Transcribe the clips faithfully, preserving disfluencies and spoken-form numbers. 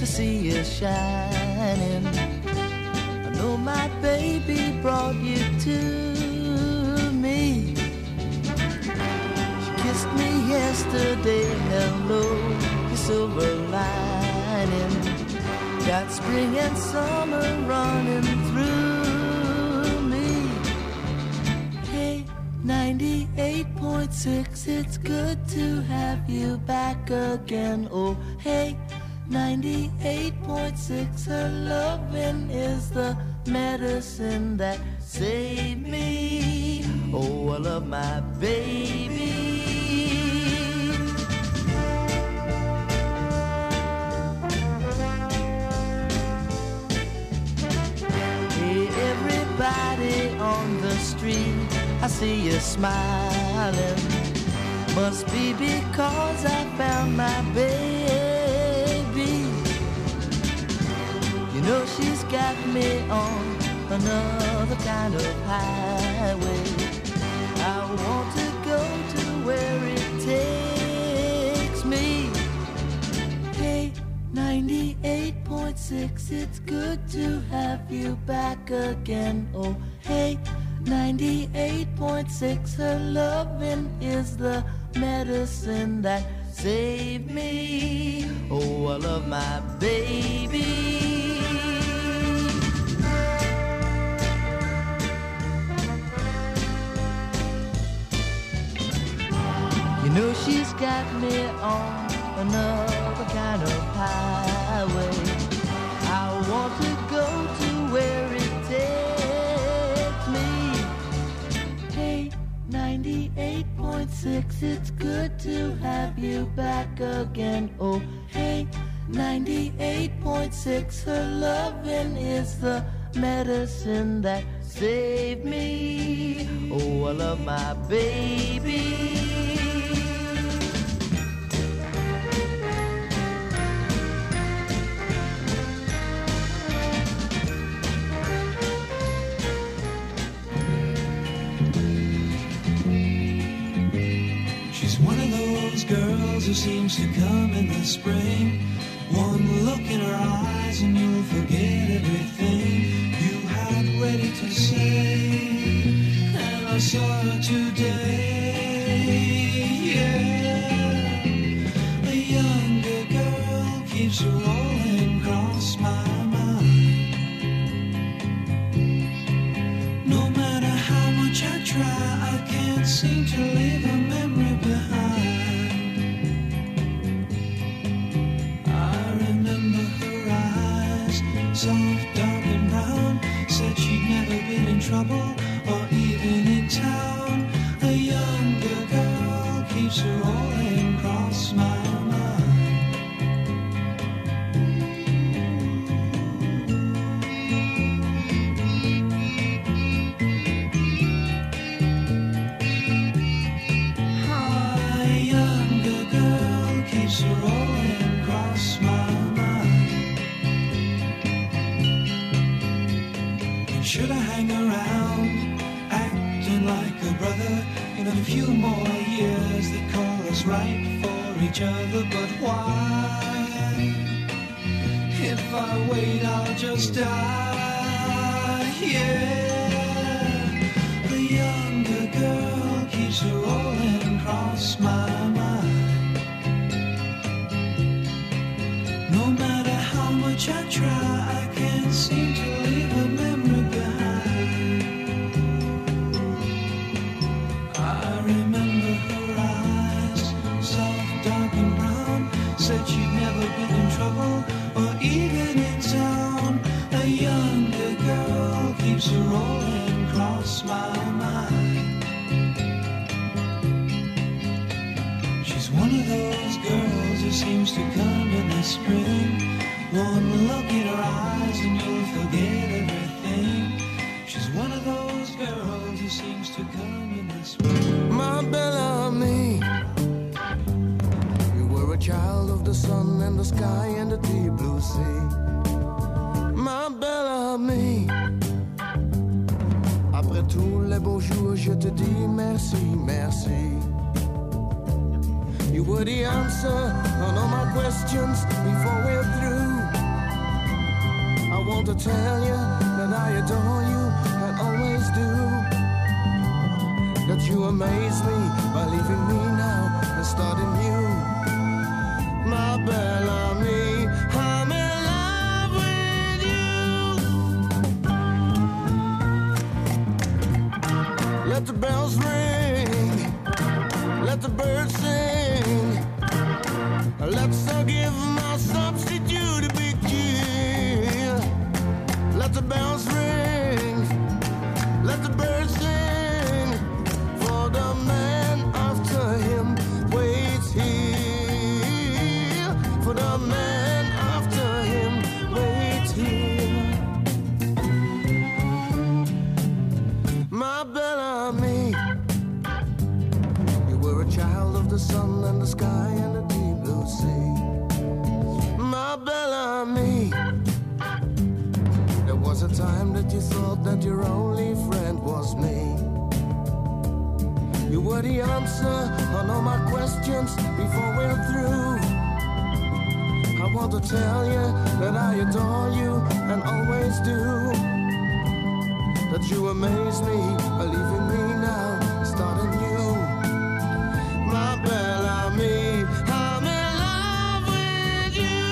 to see you shining. I know my baby brought you to me. She kissed me yesterday, hello, your silver lining. Got spring and summer running through me. Hey, ninety-eight point six, it's good to have you back again. Oh, hey, ninety-eight point six, her loving is the medicine that saved me. Oh, I love my baby. Hey, everybody on the street, I see you smiling. Must be because I found my baby. You know she's got me on another kind of highway. I want to go to where it takes me. Hey, ninety-eight point six, it's good to have you back again. Oh, hey, ninety-eight point six, her loving is the medicine that saved me. Oh, I love my baby. You know she's got me on another kind of highway. I want to go to where it takes me. Hey, ninety-eight point six, it's good to have you back again. Oh, hey, ninety-eight point six, her loving is the medicine that saved me. Oh, I love my baby. Girls who seems to come in the spring. One look in her eyes and you'll forget everything you had ready to say. And I saw her today, yeah. A younger girl keeps rolling across my mind. No matter how much I try, I can't seem to leave a memory behind. Soft, dark and brown, said she'd never been in trouble or even in town. A younger girl keeps rolling across my mind. A younger girl keeps rolling across my mind. Should I hang around, acting like a brother in a few more years that call us right for each other? But why? If I wait, I'll just die, yeah. The younger girl keeps rolling across my mind. No matter how much I try, I can't seem to leave a memory behind. I remember her eyes, soft, dark and brown. Said she'd never been in trouble or even in town. A younger girl keeps rolling across my mind. She's one of those girls who seems to come in the spring. One look in her eyes and you'll forget everything. She's one of those girls who seems to come in the spring. My Bellamy, you were a child of the sun and the sky and the deep blue sea. Ma Bellamy, après tous les beaux jours, je te dis merci, merci. You were the answer on all my questions before we're through. want to tell you that I adore you and always do. That you amaze me by leaving me now and starting new. My Bellamy, I'm in love with you. Let the bells ring, let the birds sing. Let's all give my substitute a big cheer. Let the bells ring, let the birds sing. For the man after him waits here. For the man after him waits here. My Bellamy, you were a child of the sun and the sky and the deep blue sea. My Bellamy, there was a time that you thought that your only friend was me. You were the answer on all my questions before we're through. I want to tell you that I adore you and always do. That you amaze me by leaving me now and starting new. My Bellamy, I'm in love with you.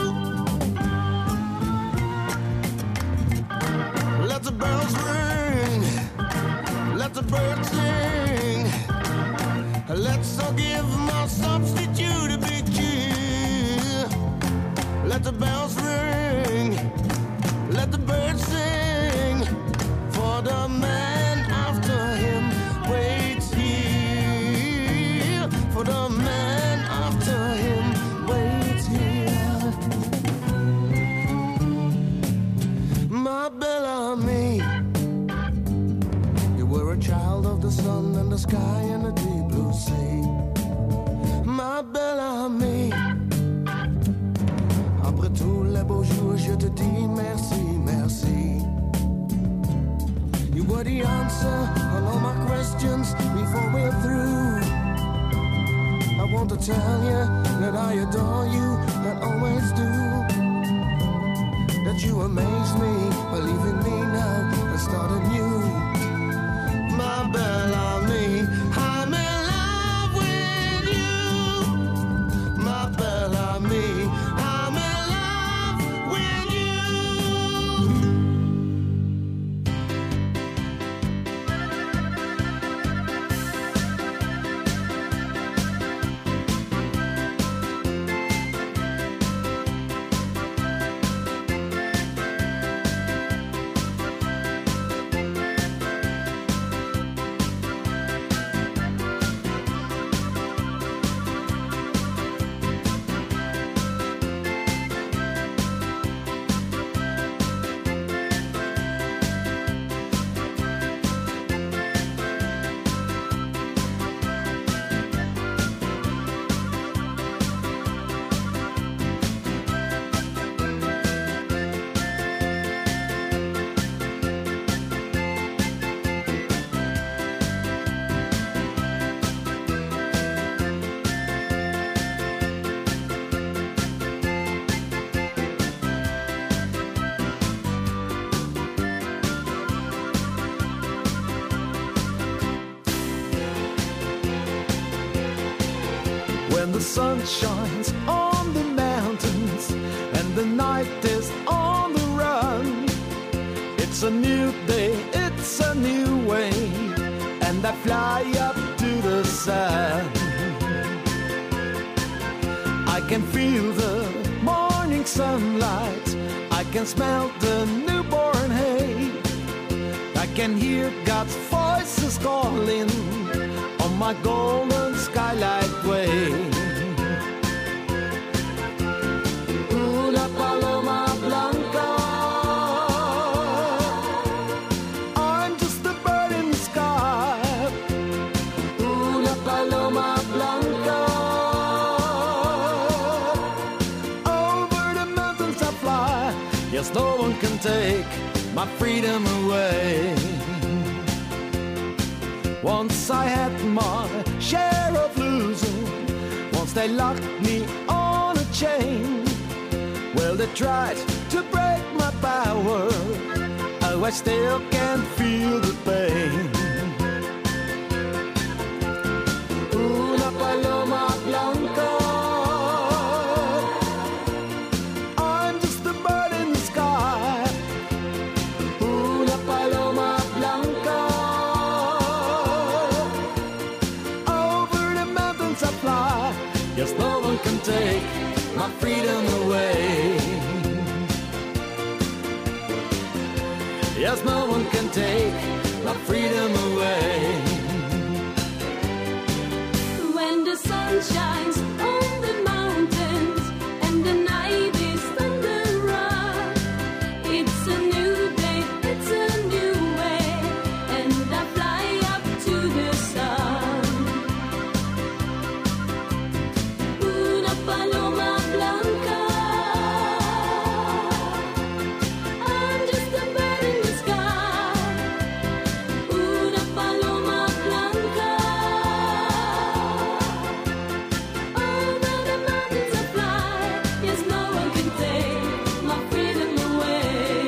Let the bells ring, let the birds sing. Let's all give my substitute a big cheer. Let the bells ring, let the birds sing. For the man after him waits here. For the man after him waits here. My Bellamy, you were a child of the sun and the sky and the deep blue sea. Ma Bellamy, après tous les beaux jours, je te dis merci, merci. You were the answer on all my questions before we're through. I want to tell you that I adore you and always do. That you amaze me by leaving me now and starting new. My Bellamy, I'm in love with you. My Bellamy, I'm in love with you. When the sun shines on the mountains and the night is on the run, it's a new day, it's a new way, and I fly up to the sun. I can feel the morning sunlight, I can smell the newborn hay, I can hear God's voices calling on my golden skylight way. Una paloma blanca, I'm just a bird in the sky. Una paloma blanca, over the mountains I fly. Yes, no one can take my freedom away. Once I had my share of losing, once they locked me on a chain. Well, they tried to break my power, oh, I still can feel the pain. Una paloma blanca, I'm just a bird in the sky. Una paloma blanca, over the mountains I fly. Yes, no one can take my freedom away. Yes, no one can take my freedom away. When the sun shines on the mountains and the night is thunderous, it's a new day, it's a new way, and I fly up to the sun. Una paloma blanca, I'm just a bird in the sky. Una paloma blanca, over the mountains I fly. Yes, no one can take my freedom away.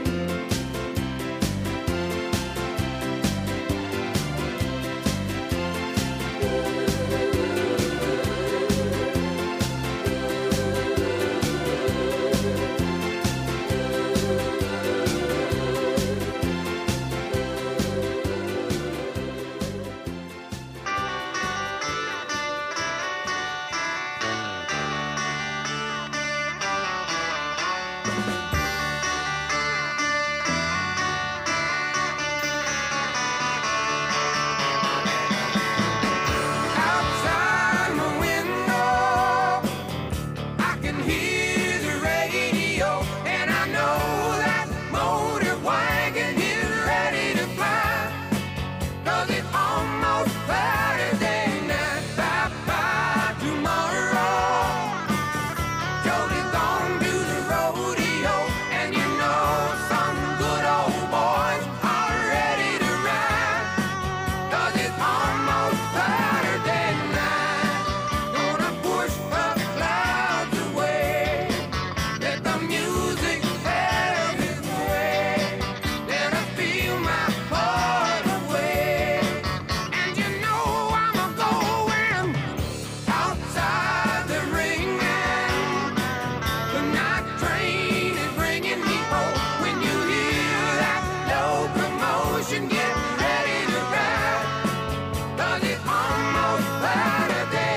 Outside my window, I can hear the radio, and I know that motor wagon is ready to fly. 'Cause it's almost Saturday night. Bye-bye tomorrow. Jody's gone to the rodeo, and you know some good old boys are ready to ride. 'Cause it's almost Saturday night. Gonna push the clouds away. Let the music have its way. Let us feel my heart away. And you know I'm a going outside the ring. The night train is bringing me home. When you hear that locomotion, get ready to ride. 'Cause it's almost Saturday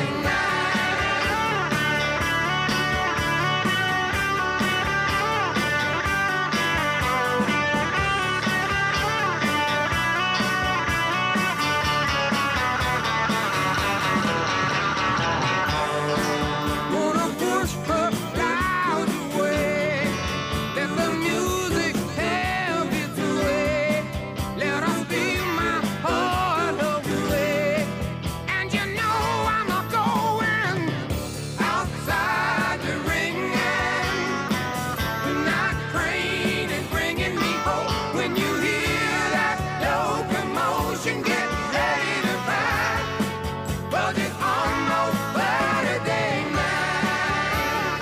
Gonna push the clouds away. Let the music have its way. Let us feel my heart away. And you know I'm a going outside the ring. The night train is bringing me home. When you hear that locomotion, get ready to ride. 'Cause it's almost Saturday night.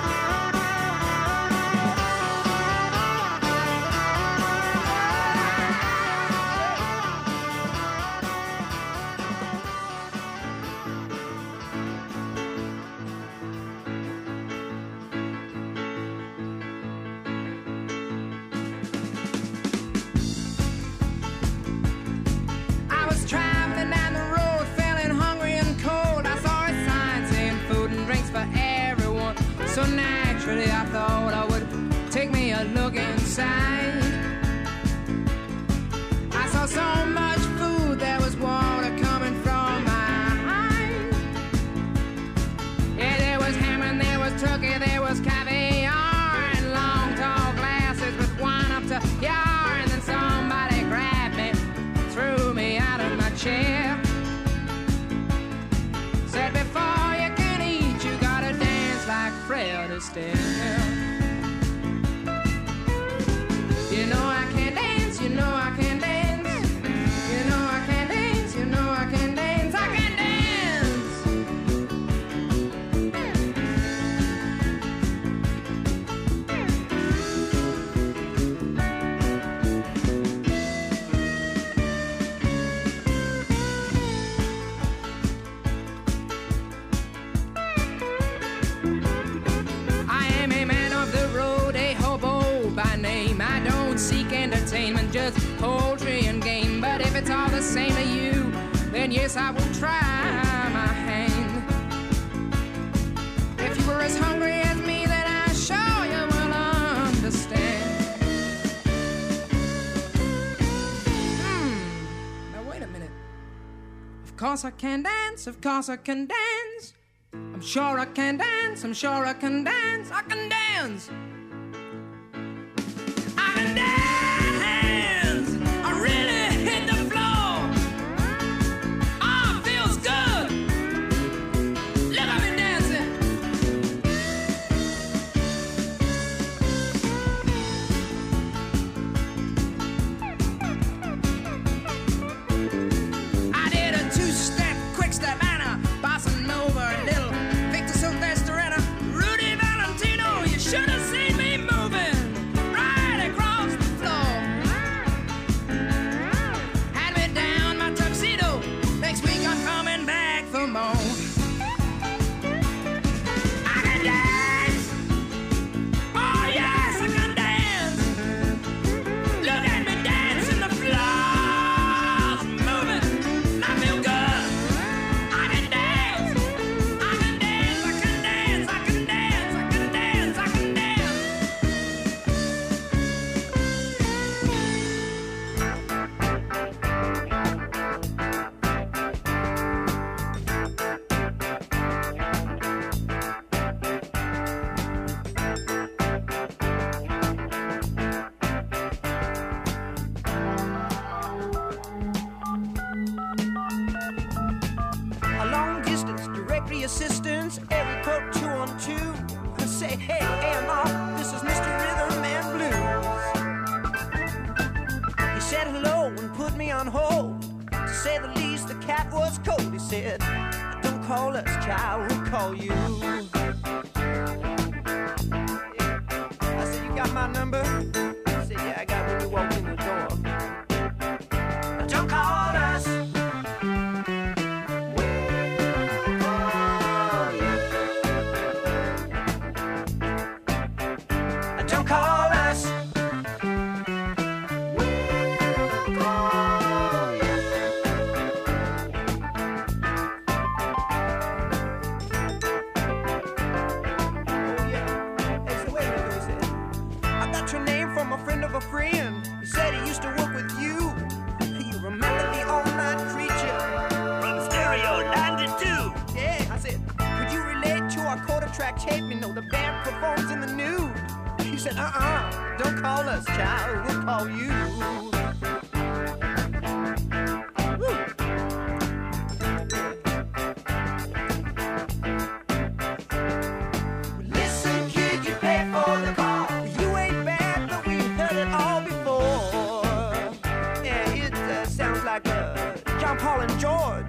I was traveling down the road, feeling hungry and cold. I saw a sign saying food and drinks for everyone. So naturally I thought I would take me a look inside. I saw so much food, there was water coming from my eyes. Yeah, there was ham and there was turkey, there was caviar, and long tall glasses with wine up to yar. And then somebody grabbed me, threw me out of my chair. Said before you can eat, you gotta dance like Fred Astaire. You know I can dance, you know I can dance. You know I can dance, you know I can dance. I can dance. I am a man of the road, a hobo by name. I don't seek entertainment, just poultry and game. But if it's all the same to you, then yes, I will try my hand. If you were as hungry as me, then I'm sure you will understand. Hmm, now wait a minute. Of course I can dance, of course I can dance. I'm sure I can dance, I'm sure I can dance, I can dance. I can dance, I really hit the floor. Oh, it feels good. Look at me dancing. I did a two-step, quick step, and a bossa nova, a little Victor Silvestri, Rudy Valentino. You should have seen me moving right across the floor. Had me down my tuxedo. Next week I'm coming back for more. I can dance. Oh yes, I can dance. Look at me dancing, the floor's moving. I feel good. I can dance. I can dance. I can dance. I can dance. I can dance. I can dance. A long distance directory assistance, every code two on two. I say, hey, A M R, this is Mister Rhythm and Blues. He said hello and put me on hold. To say the least, the cat was cold. He said, don't call us, child, we'll call you. I said, you got my number? He said, yeah, I got when you walked in the door. Don't call us. Don't call us. I got your name from a friend of a friend. He said he used to work with you. You remember the all-night creature from Stereo ninety-two? Yeah, I said, could you relate to our quarter track tape? You know, the band performs in the nude. He said, uh-uh, don't call us, child, we'll call you. Woo. Listen, kid, you pay for the call. You ain't bad, but we heard it all before. Yeah, it uh, sounds like uh, John Paul and George.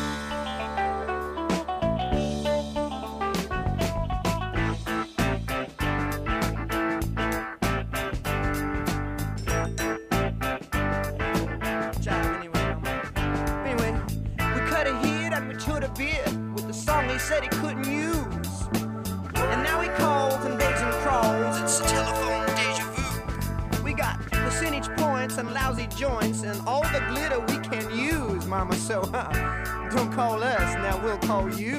With the song he said he couldn't use. And now he calls and begs and crawls. It's telephone deja vu. We got percentage points and lousy joints and all the glitter we can use, mama. So uh, don't call us, now we'll call you.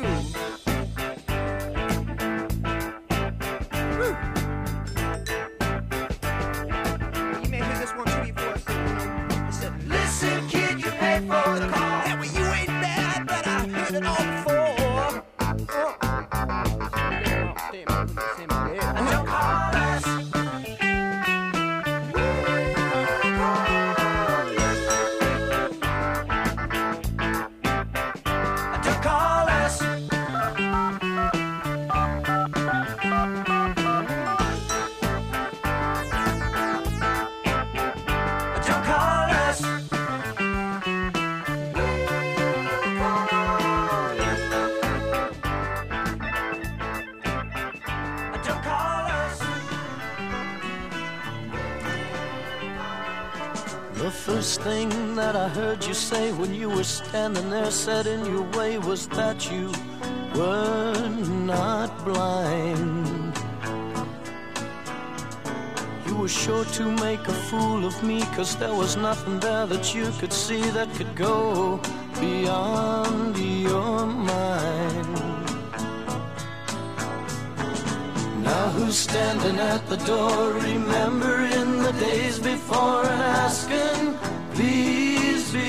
Woo. You may hear this one too before I say, you know. He said, listen, kid, you pay for the call. Yeah, well, you ain't bad, but I heard it all before. Oh. Don't call us. Don't call us. Don't call us. Don't call us. The first thing that I heard you say when you were standing there set in your way was that you were not blind. was sure to make a fool of me, 'cause there was nothing there that you could see that could go beyond your mind. Now who's standing at the door, remembering the days before and asking, please be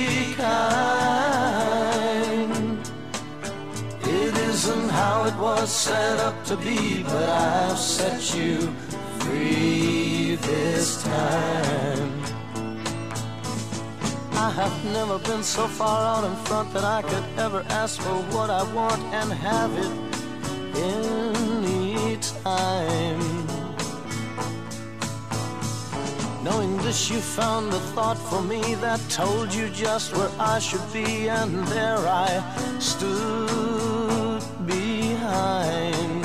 kind? It isn't how it was set up to be, but I've set you free this time. I have never been so far out in front that I could ever ask for what I want and have it any time. Knowing this, you found a thought for me that told you just where I should be, and there I stood behind.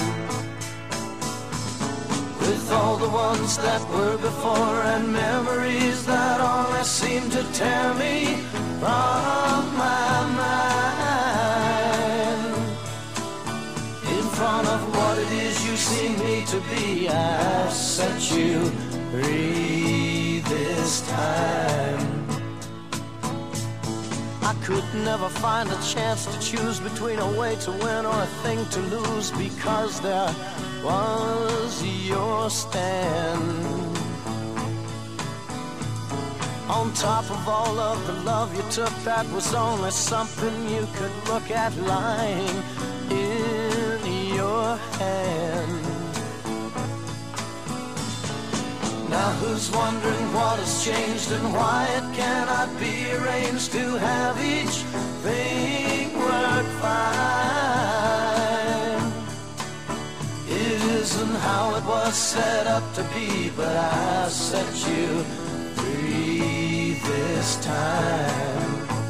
With all the ones that were before and memories that only seem to tear me from my mind. In front of what it is you see me to be, I've set you free this time. I could never find a chance to choose between a way to win or a thing to lose, because there was your stand. On top of all of the love you took, that was only something you could look at lying in your hand. Now who's wondering what has changed and why it cannot be arranged to have each thing work fine? It isn't how it was set up to be, but I set you free this time.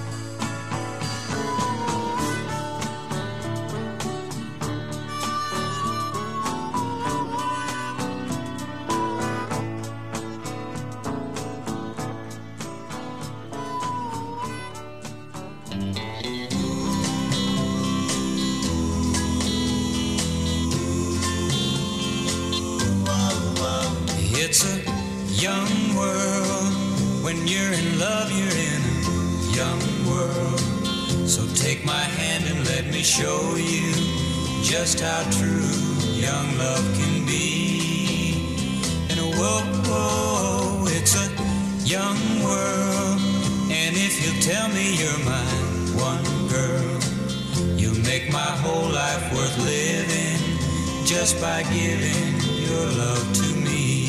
It's a young world. When you're in love, you're in a young world. So take my hand and let me show you just how true young love can be. And whoa, whoa, it's a young world. And if you'll tell me you're my one girl, you'll make my whole life worth living just by giving your love to me.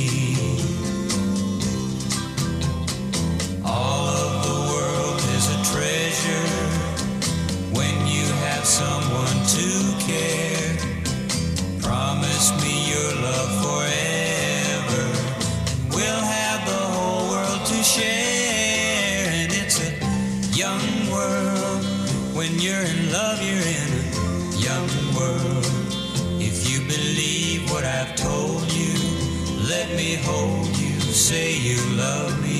All of the world is a treasure when you have someone to care. Promise me your love forever. We'll have the whole world to share. And it's a young world. When you're in love, you're in a young world. If you believe what I've told you, let me hold you, say you love me.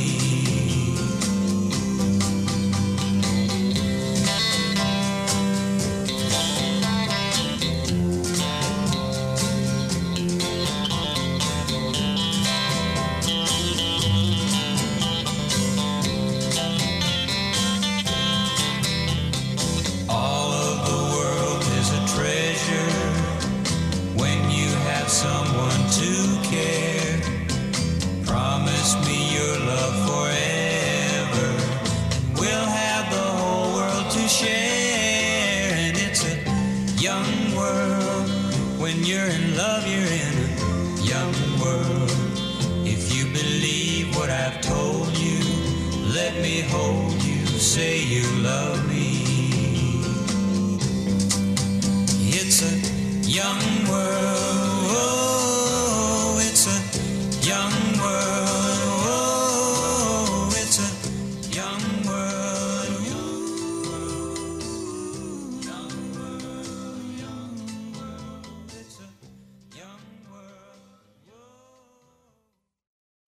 Say you love me. It's a young world.